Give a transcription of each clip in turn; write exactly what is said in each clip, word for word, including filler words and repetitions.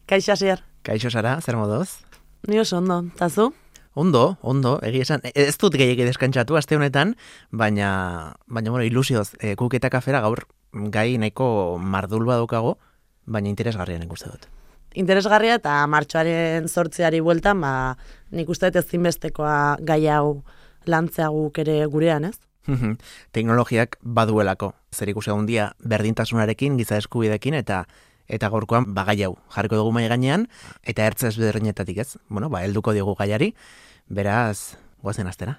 Kaixo, Asier. Kaixo, Sara, zer moduz? Ni oso ondo, eta zu? Ondo, ondo, egia esan, ez dut gehiagi deskantzatu aste honetan, baina, baina bueno, ilusioz, e, kuk eta kafera gaur gai nahiko mardul badukago, baina interesgarrian ikuste dut. Interesgarria eta martxoaren zortziari bueltan, ba, nik uste dut ezinbestekoa gai hau lantzea guk ere gurean, ez? Teknologiak baduelako, zer ikusi handia berdintasunarekin, giza eskubidekin, eta eta gaurkoan ba gai hau jarriko dugu mahai gainean, eta ertz ezberdinetatik ez, bueno, ba, helduko diogu gaiari, beraz, goazen astera.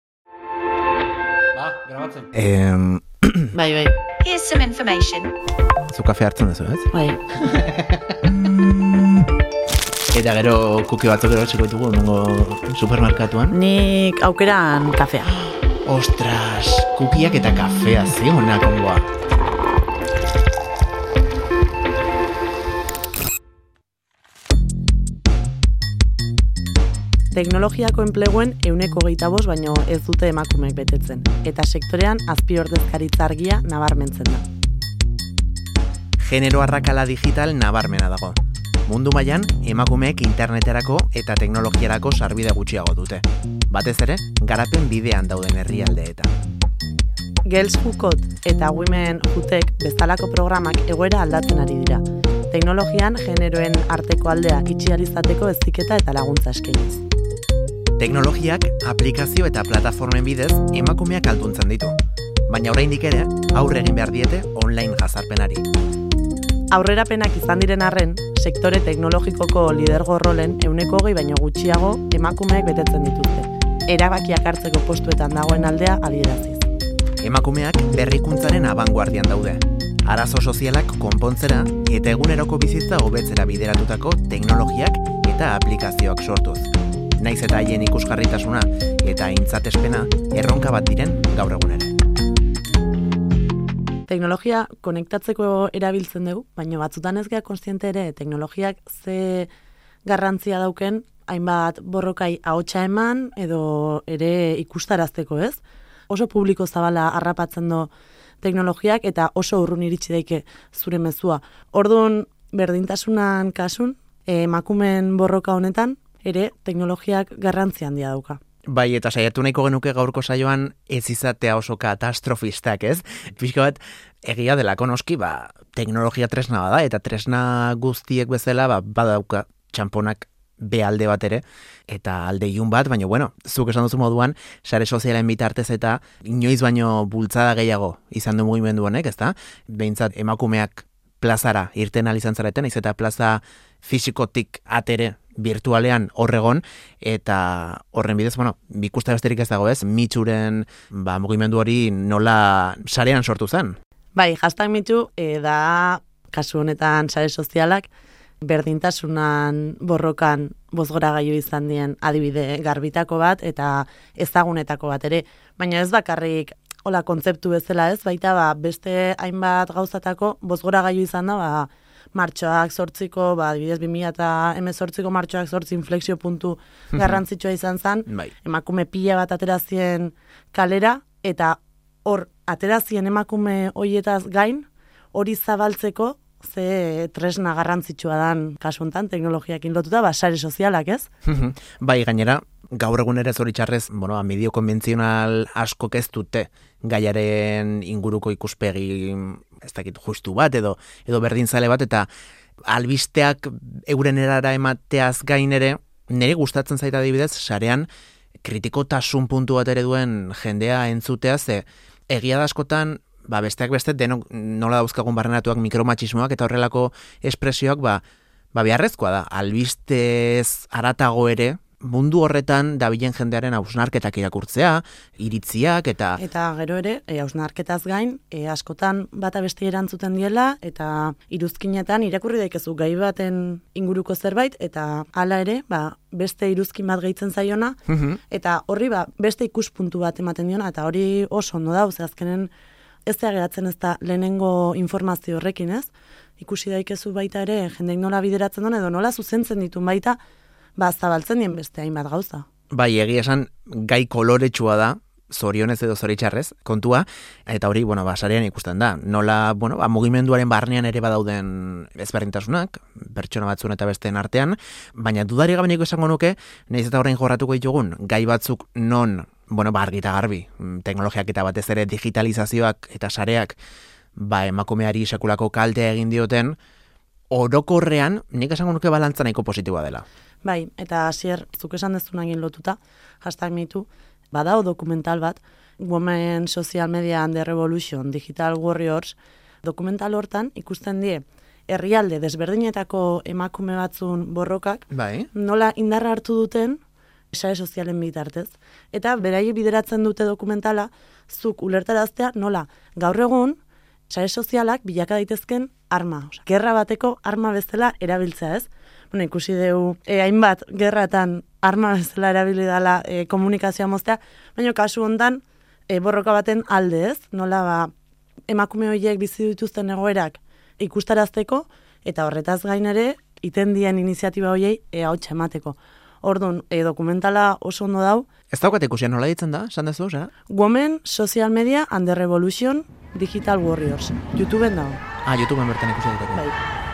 Ba, grabatzen. Em, Bai, bai. Here's some information. zu kafe hartzen duzu, ez? Bai. Eta gero kuki batzuk ero txiko ditugu, nengo supermerkatuan. Nik aukeran kafea. Ostras, kukiak eta kafea, ze honak ongoa. Teknologiako enpleguen euneko gehieta bost baino ez dute emakumeek betetzen, eta sektorean azpiordezkaritza argia nabarmentzen da. Genero arrakala digital nabarmena dago. Mundu mailan emakumeek interneterako eta teknologiarako sarbide gutxiago dute. Batez ere, garapen bidean dauden herrialdeetan. Girls Who Code eta Women Who Tech bezalako programak egoera aldatzen ari dira. Teknologian generoen arteko aldea itxi ahal izateko heziketa eta laguntza eskainiz. Teknologiak, aplikazio eta plataformen bidez emakumeak altuntzen ditu. Baina oraindik ere, aurre egin behar diete online jazarpenari. Aurrerapenak izan diren arren, sektore teknologikoko lidergo rolen euneko hogei baino gutxiago emakumeek betetzen dituzte. Erabakiak hartzeko postuetan dagoen aldea adieraziz. Emakumeak berrikuntzaren abanguardian daude. Arazo sozialak konpontzera eta eguneroko bizitza hobetzera bideratutako teknologiak eta aplikazioak sortuz. Naiz eta haien ikusgarritasuna eta aintzatespena erronka bat diren gaur egun ere. Teknologia konektatzeko erabiltzen dugu, baina batzutan ez gea kontziente ere teknologiak ze garrantzia dauken hainbat borrokai ahotsa eman edo ere ikustarazteko, ez? Oso publiko zabala harrapatzen do teknologiak eta oso urrun iritsi daike zure mezua. Orduan berdintasunan kasun, emakumeen borroka honetan ere teknologiak garrantzi handia dauka. Bai, eta saiatu nahiko genuke gaurko saioan ez izatea oso katastrofistak, ez? Pixka bat, egia delako noski, ba, teknologia tresna bada, eta tresna guztiek bezala, ba, badauka txamponak be alde bat ere, eta alde ilun bat, baina, bueno, zuk esan duzu moduan, sare sozialen bitartez eta inoiz baino bultzada gehiago izan du mugimendu honek, ezta? Behintzat, emakumeak plazara irten alizan zareten, iz eta plaza fisikotik atere virtualean horregon, eta horren bidez, bueno, bikusta besterik ez dago ez, mitxuren ba, mugimendu hori nola sarean sortu zen. Bai, hashtag mitxu e, da, kasu honetan sare sozialak, berdintasunan borrokan bozgoragailu izan dien adibide garbitako bat, eta ezagunetako bat ere, baina ez bakarrik hola kontzeptu bezala ez, baita ba, beste hainbat gauzatako bozgoragailu izan da, ba, martxoak sortziko, ba, adibidez bi mila hemezortziko martxoak sortzi inflexio puntu garrantzitsua izan zen, bai. Emakume pila bat aterazien kalera, eta hor aterazien emakume hoietaz gain, hori zabaltzeko, ze tresna garrantzitsua dan kasuntan, teknologiakin lotuta, ba, sare sozialak, ez? Bai, gainera, gaur egun ere zoritxarrez, bueno, medio konbentzional asko ez dute gaiaren inguruko ikuspegi, ez dakit justu bat, edo edo berdinzale bat, eta albisteak euren erara emateaz gain ere, nire gustatzen zaita adibidez, sarean kritikotasun puntu bat ere duen jendea entzutea, ze egia da askotan, ba, besteak beste, denok nola dauzkagun barrenatuak mikromatxismoak eta horrelako espresioak, ba, ba beharrezkoa da, albistez aratago ere, mundu horretan dabilen jendearen hausnarketak irakurtzea, iritziak eta... Eta gero ere, e, hausnarketaz gain, e, askotan bata beste erantzuten diela, eta iruzkinetan irakurri daikezu gai baten inguruko zerbait, eta hala ere, ba, beste iruzkin bat gehitzen zaiona, eta horri ba, beste ikuspuntu bat ematen diona, eta hori oso ondo da, ze azkenen ez da geratzen ez da lehenengo informazio horrekin, ez? Ikusi daikezu baita ere, jendeik nola bideratzen duen, edo nola zuzentzen ditun baita, ba, zabaltzen dien beste hainbat gauza. Bai, egia esan gai koloretsua da, zorionez edo zoritxarrez kontua, eta hori, bueno, ba, sarean ikusten da. Nola, bueno, ba, mugimenduaren barnean ere badauden ezberdintasunak, pertsona batzuen eta besteen artean, baina dudari gabeniko esango nuke, nahiz eta orain jorratuko ditugun, gai batzuk non, bueno, ba, argi eta garbi, teknologiak eta batez ere digitalizazioak eta sareak, ba, emakumeari sekulako kaltea egin dioten, orokorrean, nik esango nuke balantza nahiko positiboa dela. Bai, eta hasier, zuk esan dezunagin lotuta, hashtag mitu, badao dokumental bat, Women Social Media and the Revolution, Digital Warriors, dokumental hortan ikusten die, herrialde desberdinetako emakume batzun borrokak, bai, nola indarra hartu duten, sare sozialen bitartez. Eta beraiek bideratzen dute dokumentala, zuk ulertaraztea nola, gaur egun, sare sozialak bilaka daitezken arma. Osa, gerra bateko arma bezala erabiltzea, ez? Bueno, ikusi dugu, eh, hainbat gerratan arma bezala erabili dela eh, komunikazioa moztea, baina kasu hontan eh, borroka baten alde, ez? Nola ba, emakume horiek bizi dituzten egoerak ikustarazteko, eta horretaz gain ere, iten dien iniziatiba horiei eh, ahotsa emateko. Orduan, eh, dokumentala oso ondo dau. Ez daukat ikusian nola ditzen da, esan dezu, oza? Women Social Media and the Revolution Digital Warriors. YouTubeen dago. Ah, YouTubeen bertan ikusi diteko. Bai.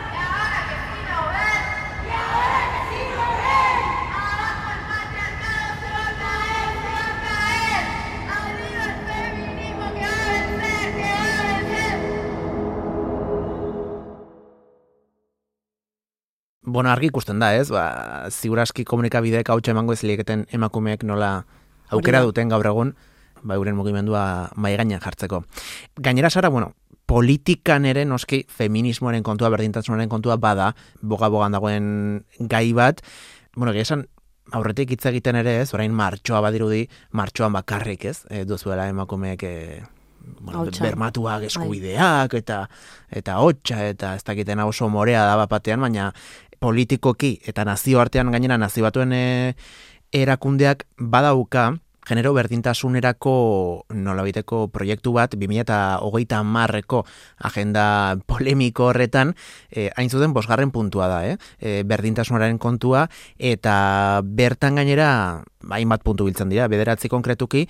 Bueno, argi ikusten da, ez? Ba, ziuraski komunikabideek hautsa emango ez lieketen emakumeek nola aukera duten gaur egun, ba, euren mugimendua mai gainean jartzeko. Gainera, Sara, bueno, politikan ere noski feminismoaren kontua, berdintasunaren kontua bada, boga-bogan dagoen gai bat. Bueno, esan aurretik hitz egiten ere, ez? Orain martxoa badirudi, martxoan bakarrik, ez? E, duzuela emakumeek e, bueno, bermatuak eskubideak eta eta hotxa eta ez dakiten oso morea da bapatean, baina politikoki eta nazioartean gainera nazio batuen e, erakundeak badauka genero berdintasunerako nolabiteko proiektu bat bi mila hogeita hamarreko agenda polemiko horretan, e, hain zuten bosgarren puntua da, eh? E, berdintasunaren kontua, eta bertan gainera hainbat puntu biltzen dira, bederatzi konkretuki,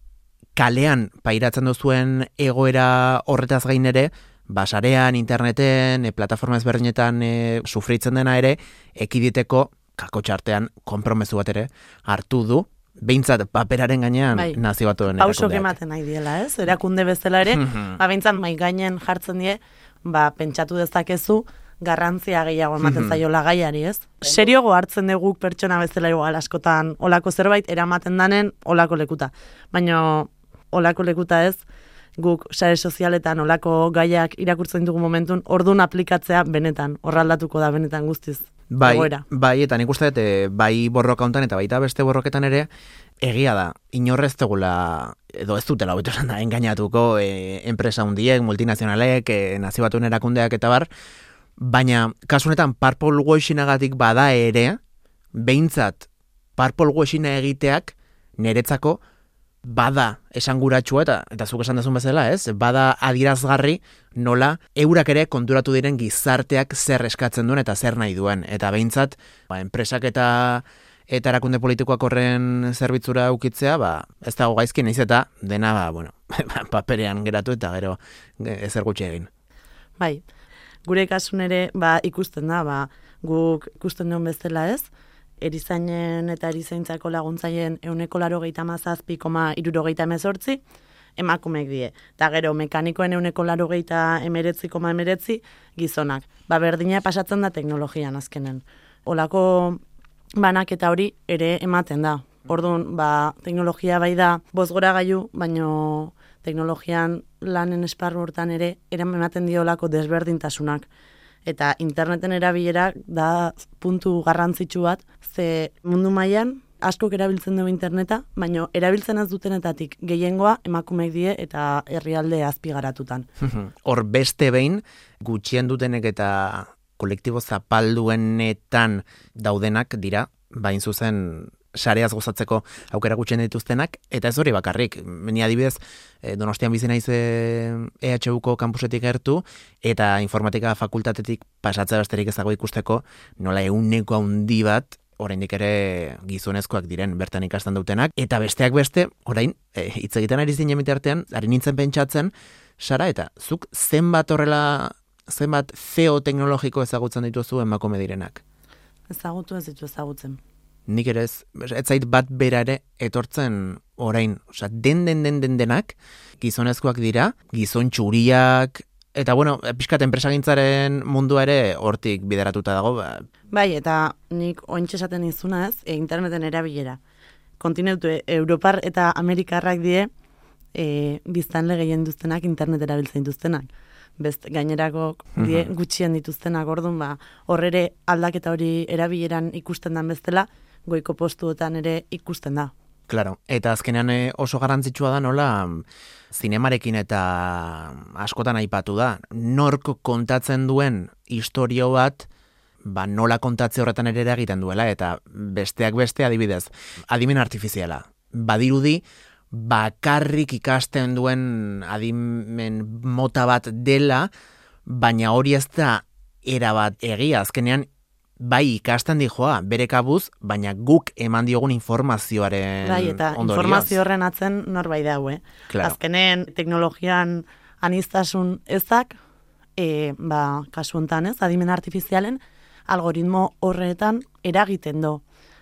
kalean pairatzen duzuen egoera horretaz gain ere, basarean, interneten, e, plataforma ezberdinetan e, sufritzen dena ere, ekiditeko kakotxartean konpromezu bat ere hartu du, behintzat paperaren gainean bai, nazio batuen erakundeak. Pausok ematen nahi diela, ez? Erakunde bezala ere, ba, behintzat mai gainen jartzen die, ba, pentsatu dezakezu, garrantzia gehiago ematen zaiola gaiari, ez? Seriogo hartzen dugu pertsona bezala igual askotan olako zerbait eramaten danen olako lekuta. Baina olako lekuta ez, guk sare sozialetan olako gaiak irakurtzen dugu momentun, ordun aplikatzea benetan, horraldatuko da benetan guztiz. Bai, egoera. Bai, eta nik uste dut, bai borroka hontan eta baita beste borroketan ere, egia da, inorrez tegula, edo ez dutela hobeto esan da, engainatuko e, enpresa hundiek, multinazionalek, e, nazio batuen erakundeak eta bar, baina kasunetan purple washingagatik bada ere, behintzat purple washinga egiteak niretzako bada esanguratsua eta eta zuk esan dezun bezala, ez? Bada adierazgarri nola eurak ere konturatu diren gizarteak zer eskatzen duen eta zer nahi duen. Eta behintzat, ba, enpresak eta eta erakunde politikoak horren zerbitzura ukitzea, ba, ez dago gaizki naiz eta dena, ba, bueno, paperean geratu eta gero ezer gutxi egin. Bai, gure kasun ere, ba, ikusten da, ba, guk ikusten duen bezala, ez? Erizainen eta erizaintzako laguntzaien euneko laro gehieta mazazpi koma iruro gehieta emezortzi, emakumeek die. Eta gero, mekanikoen euneko laro gehieta emeretzi koma emeretzi gizonak. Ba, berdina pasatzen da teknologian azkenen. Olako banak eta hori ere ematen da. Orduan, ba, teknologia bai da bozgora gaiu, baino teknologian lanen esparru hortan ere ematen diolako desberdintasunak. Eta interneten erabilera da puntu garrantzitsu bat, ze mundu mailan askok erabiltzen dugu interneta, baina erabiltzen ez dutenetatik gehiengoa emakumeek die eta herrialde azpigaratutan. Hor beste behin gutxien dutenek eta kolektibo zapalduenetan daudenak dira, bain zuzen sareaz gozatzeko aukera gutxien dituztenak, eta ez hori bakarrik. Ni adibidez, Donostian bizi naiz E H Uko kampusetik gertu, eta informatika fakultatetik pasatzea besterik ez dago ikusteko, nola euneko handi bat oraindik ere gizonezkoak diren bertan ikasten dutenak, eta besteak beste, orain, e, hitz egiten ari zinen bitartean, ari nintzen pentsatzen, Sara, eta zuk zenbat horrela, zenbat zeo teknologiko ezagutzen dituzu emakume direnak? Ezagutu ez ditu ezagutzen. Nik ere ez, ez zait bat bera ere etortzen orain, osea, den den den den denak, gizonezkoak dira, gizon txuriak, eta bueno, pixkat enpresagintzaren mundua ere hortik bideratuta dago. Ba. Bai, eta nik ointxe esaten izuna ez, e, interneten erabilera. Kontinentu Europar eta Amerikarrak die, e, biztanle gehien duztenak internet erabiltzen dituztenak. Best, gainerako die, gutxien dituztenak, orduan, ba, horrere aldaketa hori erabileran ikusten dan bezala, goiko postuetan ere ikusten da. Claro, eta azkenean oso garrantzitsua da nola zinemarekin eta askotan aipatu da. Nork kontatzen duen istorio bat, ba nola kontatze horretan ere egiten duela, eta besteak beste adibidez, adimen artifiziala. Badirudi, bakarrik ikasten duen adimen mota bat dela, baina hori ez da erabat egia, azkenean bai ikasten dijoa, bere kabuz, baina guk eman diogun informazioaren bai, eta ondorioz. Informazio horren atzen norbait dago, eh? Claro. Azkenen teknologian aniztasun ezak, e, ba, kasu hontan ez, adimen artifizialen, algoritmo horretan eragiten do,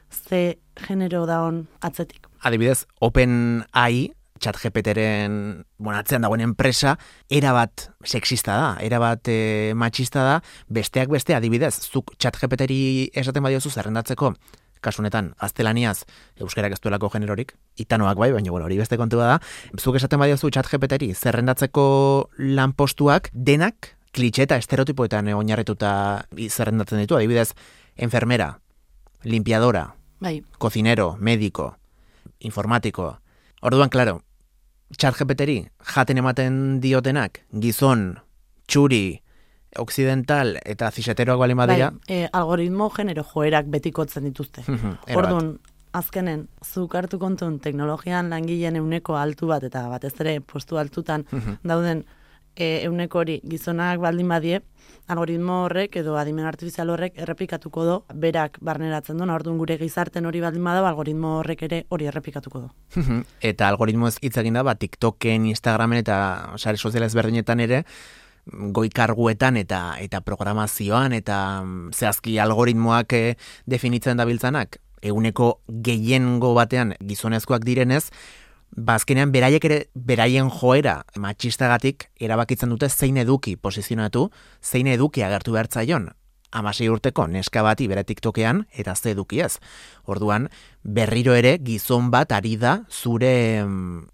ze genero daon atzetik. Adibidez, OpenAI, ChatGPTren, bueno, atzean dagoen enpresa, erabat sexista da, erabat e, machista da, besteak beste, adibidez, zuk ChatGPTri esaten badiozu zerrendatzeko, kasunetan, gaztelaniaz, euskarak ez duelako generorik, itanoak bai, baina bueno, hori beste kontua da, zuk esaten badiozu ChatGPTri zerrendatzeko lanpostuak, denak, klitxe eta estereotipoetan oinarrituta zerrendatzen ditu, adibidez, enfermera, limpiadora, bai. Cocinero, médico, informatiko. Orduan, claro, ChatGPTri jaten ematen diotenak, gizon, txuri, occidental eta ziseteroak balin badira. Bai, e, algoritmo genero joerak betikotzen dituzte. Orduan, azkenen, zuk hartu kontun teknologian langileen euneko altu bat, eta batez ere postu altutan dauden e, euneko hori gizonak baldin badie, algoritmo horrek edo adimen artifizial horrek errepikatuko do, berak barneratzen duen, orduan gure gizarten hori baldin badago, algoritmo horrek ere hori errepikatuko do. Eta algoritmo ez hitz egin da, ba, TikToken, Instagramen eta sare sozial ezberdinetan ere, goi karguetan eta eta programazioan eta zehazki algoritmoak e, definitzen dabiltzanak, eguneko gehiengo batean gizonezkoak direnez, bazkenean beraiek ere beraien joera matxistagatik erabakitzen dute zein eduki posizionatu, zein eduki agertu behartzaion hamasei urteko neska bati bere TikTokean eta ze eduki ez. Orduan, berriro ere gizon bat ari da zure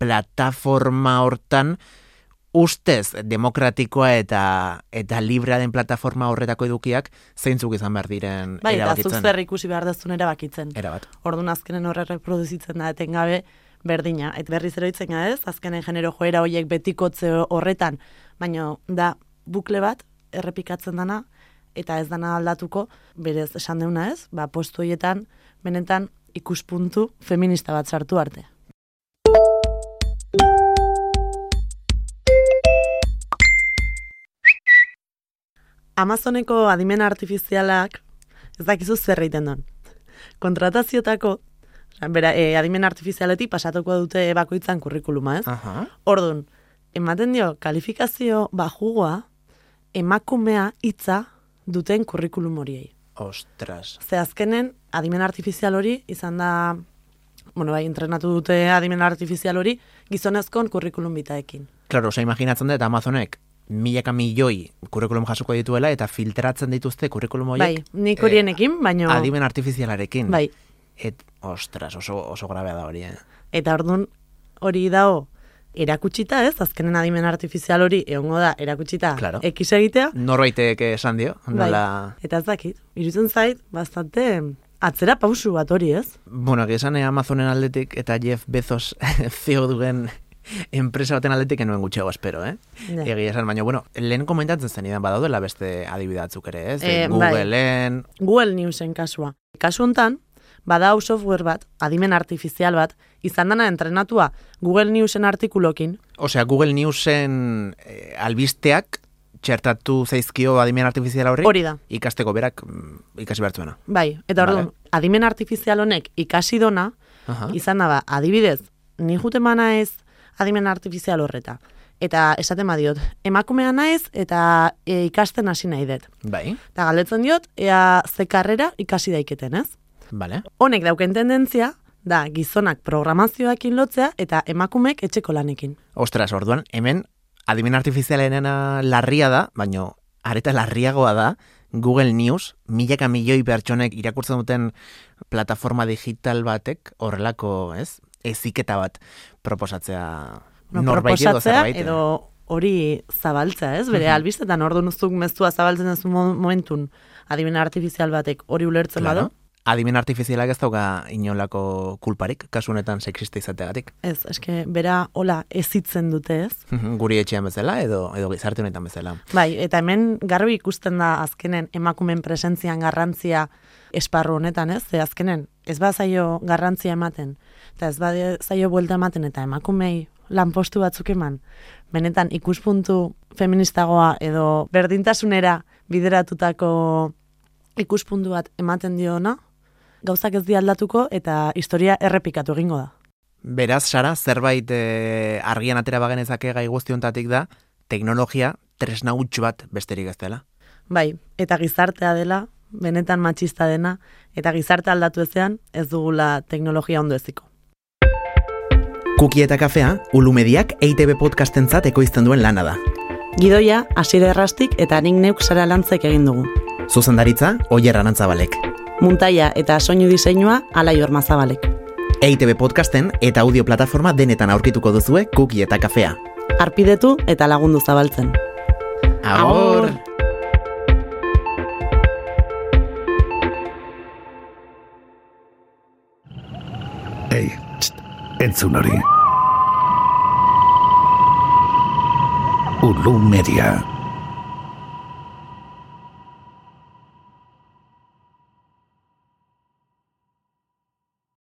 plataforma hortan ustez demokratikoa eta eta librea den plataforma horretako edukiak zeintzuk izan behar diren bai, erabakitzen. Bai, eta zuk zer ikusi behar dezun erabakitzen. Erabat. Orduan azkenen horre reproduzitzen da etengabe berdina. Et berriz eroitzen ez, azkenen genero joera horiek betikotze horretan, baina da bukle bat errepikatzen dana, eta ez dana aldatuko, berez esan deuna ez, ba, postu horietan benetan ikuspuntu feminista bat sartu arte. Amazoneko adimen artifizialak ez dakizu zer egiten duen. Kontrataziotako, bera, e, adimen artifizialetik pasatuko dute bakoitzan kurrikuluma, ez? Aha. Orduan, ematen dio, kalifikazio bajugoa, emakumea hitza duten kurrikulum horiei. Ostras. Ze azkenen, adimen artifizial hori izan da, bueno, bai, entrenatu dute adimen artifizial hori, gizonezkon kurrikulum bitaekin. Claro, osa imaginatzen dut Amazonek milaka milioi kurrikulum jasuko dituela eta filtratzen dituzte kurrikulum horiek. Bai, nik horienekin, baino... Adimen artifizialarekin. Bai. Et, ostras, oso, oso grabea da hori, eh? Eta orduan hori dago erakutsita ez, azkenen adimen artifizial hori egongo da erakutsita claro. X egitea. Norbaitek esan dio. Nola... Bai, eta ez dakit, irutzen zait, bastante atzera pausu bat hori ez? Bueno, esan Amazonen aldetik eta Jeff Bezos C E O duen enpresa baten aldetik enuen gutxego espero, eh? Ja. Egia esan, baina, bueno, lehen komentatzen zen idan badaudela beste adibidatzuk ere, ez? Eh, Googleen... Bai. Google Newsen kasua. Kasu hontan, badau software bat, adimen artifizial bat, izan dana entrenatua Google Newsen artikulokin. Osea, Google Newsen eh, albisteak txertatu zaizkio adimen artifiziala horri? Hori da. Ikasteko berak ikasi behartuena. Bai, eta orduan, vale. Adimen artifizial honek ikasi dona, uh-huh. izan da ba, adibidez, ni jute mana ez adimen artifizial horreta. Eta esaten badiot, emakumea naiz eta e, ikasten hasi nahi dut. Bai. Eta galdetzen diot, ea ze karrera ikasi daiketen, ez? Vale. Honek dauken tendentzia, da gizonak programazioekin lotzea eta emakumeek etxeko lanekin. Ostras, orduan, hemen adimen artifizialenena larria da, baino areta larriagoa da, Google News, milaka milioi pertsonek irakurtzen duten plataforma digital batek, horrelako, ez? Eziketa bat proposatzea... No, proposatzea edo hori zabaltza, ez? Bere uh-huh. albistetan orduan uztuk mezua zabaltzen ez momentun adimen artifizial batek hori ulertzen claro. Badu? Adimen artifizialak ez dauka inolako kulparik, kasu honetan sexista izateagatik. Ez, eske bera hola ezitzen dute, ez? Guri etxean bezala edo edo gizarte honetan bezala. Bai, eta hemen garbi ikusten da azkenen emakumen presentzian garrantzia esparru honetan, ez? Ze azkenen ez bazaio garrantzia ematen, eta ez bazaio buelta ematen eta emakumei lanpostu batzuk eman, benetan ikuspuntu feministagoa edo berdintasunera bideratutako ikuspuntu bat ematen diona, gauzak ez di aldatuko eta historia errepikatu egingo da. Beraz, Sara, zerbait e, argian atera bagenezake gai guztiontatik da, teknologia tresna huts bat besterik ez dela. Bai, eta gizartea dela, benetan matxista dena, eta gizarte aldatu ezean ez dugula teknologia ondo eziko. Kuki eta kafea, Ulumediak E I Te Be podcastentzat ekoizten duen lana da. Gidoia, Asier Errastik eta nik neuk Sara Lantzek egin dugu. Zuzendaritza, Oier Arantzabalek. Muntaia eta soinu diseinua, Alai Ormazabalek. E I Te Be podcasten eta audio plataforma denetan aurkituko duzue Kuki eta kafea. Arpidetu eta lagundu zabaltzen. Agur! Ei, txt, entzun hori. Ulu Media.